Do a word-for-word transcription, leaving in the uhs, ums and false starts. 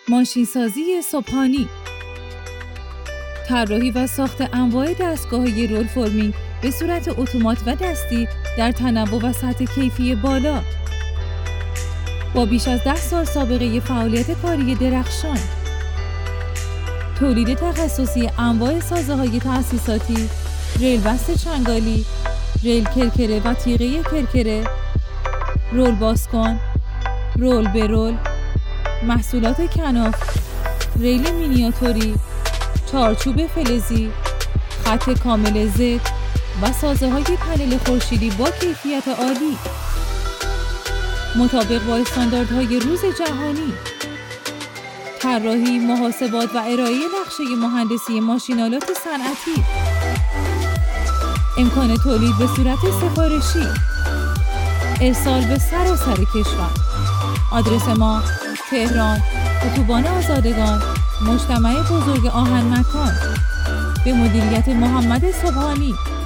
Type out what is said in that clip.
ماشینسازی سبحانی، طراحی و ساخت انواع دستگاه‌های رول فرمینگ به صورت اتومات و دستی در تنوع و سطح کیفی بالا. با بیش از ده سال سابقه فعالیت کاری درخشان، تولید تخصصی انواع سازه‌های تأسیساتی، ریل بست چنگالی، ریل کرکره و تیغه کرکره، رول بازکن، رول به رول، محصولات کناف، ریل مینیاتوری، چارچوب فلزی، خط کامل زد و سازه‌های پنل خورشیدی با کیفیت عالی مطابق با استانداردهای روز جهانی. طراحی، محاسبات و ارائه نقشه مهندسی ماشین‌آلات صنعتی. امکان تولید به صورت سفارشی. ارسال به سراسر کشور. آدرس ما تهران، اتوبان آزادگان، مجتمع بزرگ آهن مکان. به مدیریت محمد سبحانی.